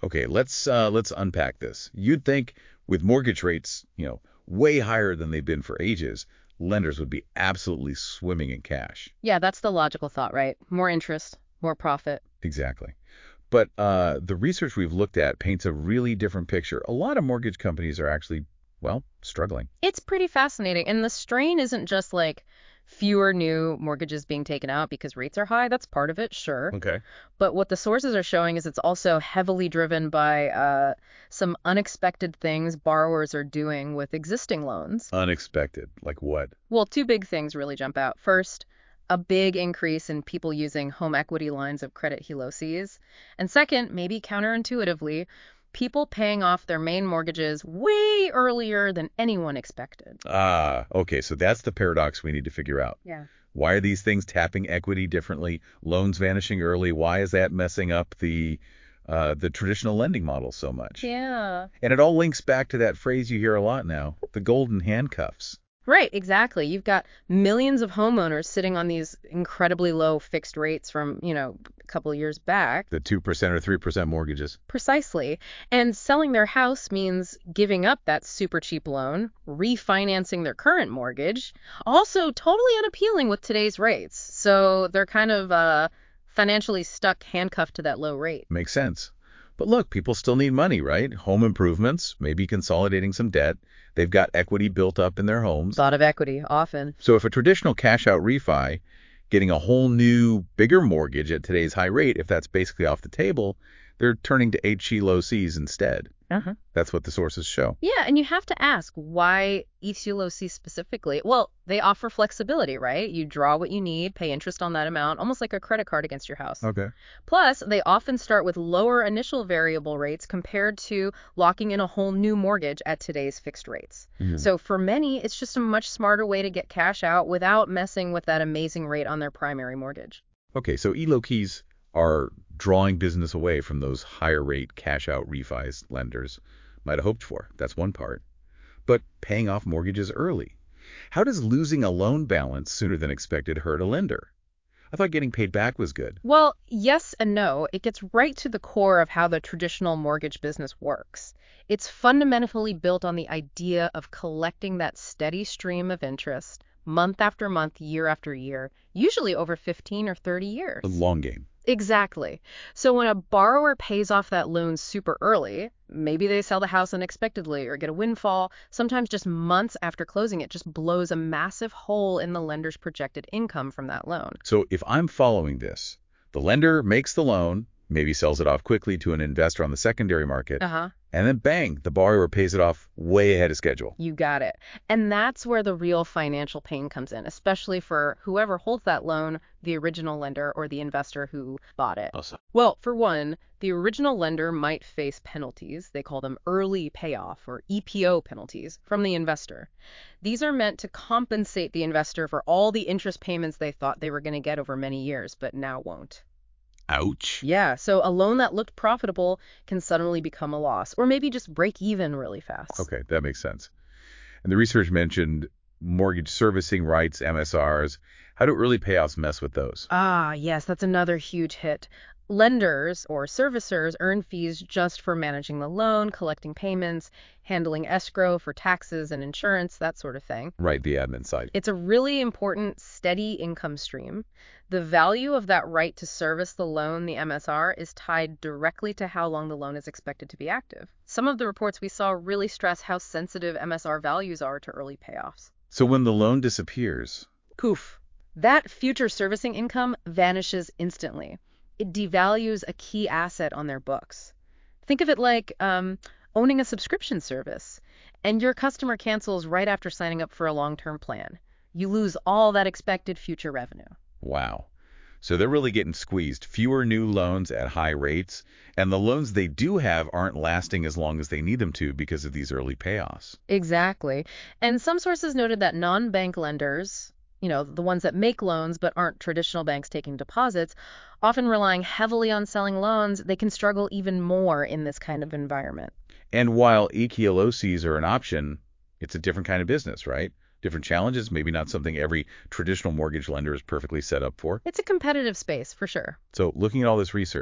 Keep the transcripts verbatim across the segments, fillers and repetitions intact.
Okay, let's uh, let's unpack this. You'd think with mortgage rates, you know, way higher than they've been for ages, lenders would be absolutely swimming in cash. Yeah, that's the logical thought, right? More interest, more profit. Exactly. But uh, the research we've looked at paints a really different picture. A lot of mortgage companies are actually, well, struggling. It's pretty fascinating. And the strain isn't just like fewer new mortgages being taken out because rates are high. That's part of it, sure. Okay. But what the sources are showing is it's also heavily driven by uh, some unexpected things borrowers are doing with existing loans. Unexpected. Like what? Well, two big things really jump out. First, a big increase in people using home equity lines of credit HELOCs. And second, maybe counterintuitively, people paying off their main mortgages way earlier than anyone expected. Ah, okay. So that's the paradox we need to figure out. Yeah. Why are these things tapping equity differently? Loans vanishing early. Why is that messing up the uh, the traditional lending model so much? Yeah. And it all links back to that phrase you hear a lot now, the golden handcuffs. Right, exactly. You've got millions of homeowners sitting on these incredibly low fixed rates from, you know, a couple of years back. The two percent or three percent mortgages. Precisely. And selling their house means giving up that super cheap loan, refinancing their current mortgage, also totally unappealing with today's rates. So they're kind of uh, financially stuck, handcuffed to that low rate. Makes sense. But look, people still need money, right? Home improvements, maybe consolidating some debt. They've got equity built up in their homes. Thought of equity, often. So if a traditional cash out refi, getting a whole new, bigger mortgage at today's high rate, if that's basically off the table, they're turning to H E L O Cs instead. Uh-huh. That's what the sources show. Yeah, and you have to ask, why H E L O C specifically? Well, they offer flexibility, right? You draw what you need, pay interest on that amount, almost like a credit card against your house. Okay. Plus, they often start with lower initial variable rates compared to locking in a whole new mortgage at today's fixed rates. Mhm. So for many, it's just a much smarter way to get cash out without messing with that amazing rate on their primary mortgage. Okay, so E L O Cs are drawing business away from those higher rate cash out refis lenders might have hoped for. That's one part. But paying off mortgages early. How does losing a loan balance sooner than expected hurt a lender? I thought getting paid back was good. Well, yes and no. It gets right to the core of how the traditional mortgage business works. It's fundamentally built on the idea of collecting that steady stream of interest month after month, year after year, usually over fifteen or thirty years. The long game. Exactly. So when a borrower pays off that loan super early, maybe they sell the house unexpectedly or get a windfall, sometimes just months after closing, it just blows a massive hole in the lender's projected income from that loan. So if I'm following this, the lender makes the loan, maybe sells it off quickly to an investor on the secondary market, Uh-huh. and then bang, the borrower pays it off way ahead of schedule. You got it. And that's where the real financial pain comes in, especially for whoever holds that loan, the original lender or the investor who bought it. Awesome. Well, for one, the original lender might face penalties. They call them early payoff or E P O penalties from the investor. These are meant to compensate the investor for all the interest payments they thought they were going to get over many years, but now won't. Ouch. Yeah, so a loan that looked profitable can suddenly become a loss, or maybe just break even really fast. Okay, that makes sense. And the research mentioned mortgage servicing rights, M S Rs. How do early payoffs mess with those? Ah, yes, that's another huge hit. Lenders or servicers earn fees just for managing the loan, collecting payments, handling escrow for taxes and insurance, that sort of thing. Right, the admin side. It's a really important, steady income stream. The value of that right to service the loan, the M S R, is tied directly to how long the loan is expected to be active. Some of the reports we saw really stress how sensitive M S R values are to early payoffs. So when the loan disappears, Poof. That future servicing income vanishes instantly. It devalues a key asset on their books. Think of it like um, owning a subscription service, and your customer cancels right after signing up for a long-term plan. You lose all that expected future revenue. wow. So they're really getting squeezed. Fewer new loans at high rates, and the loans they do have aren't lasting as long as they need them to because of these early payoffs. Exactly. And some sources noted that non-bank lenders, you know, the ones that make loans but aren't traditional banks taking deposits, often relying heavily on selling loans, they can struggle even more in this kind of environment. And while E L O Cs are an option, it's a different kind of business, right? Different challenges, maybe not something every traditional mortgage lender is perfectly set up for. It's a competitive space, for sure. So looking at all this research,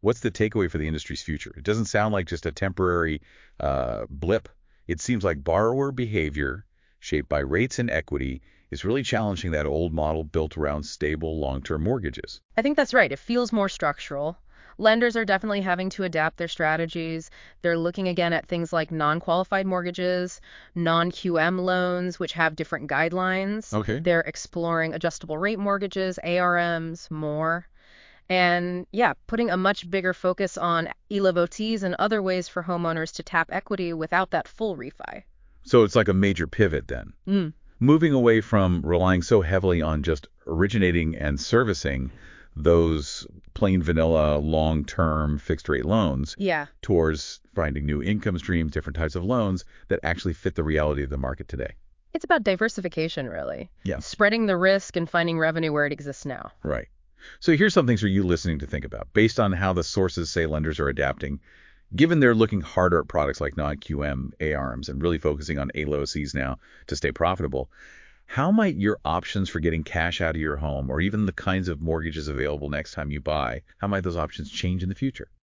What's the takeaway for the industry's future? It doesn't sound like just a temporary uh, blip. It seems like borrower behavior, shaped by rates and equity, is really challenging that old model built around stable long-term mortgages. I think that's right. It feels more structural. Lenders are definitely having to adapt their strategies. They're looking again at things like non-qualified mortgages, non-Q M loans, which have different guidelines. Okay. They're exploring adjustable rate mortgages, A R Ms, more. And yeah, putting a much bigger focus on E L A V O Ts and other ways for homeowners to tap equity without that full refi. So it's like a major pivot then. Mm. Moving away from relying so heavily on just originating and servicing those plain vanilla long-term fixed rate loans Yeah. towards finding new income streams, different types of loans that actually fit the reality of the market today. It's about diversification, really. Yeah. Spreading the risk and finding revenue where it exists now. Right. So here's some things for you listening to think about. Based on how the sources say lenders are adapting, given they're looking harder at products like non-Q M A R Ms and really focusing on A L O Cs now to stay profitable, how might your options for getting cash out of your home or even the kinds of mortgages available next time you buy, how might those options change in the future?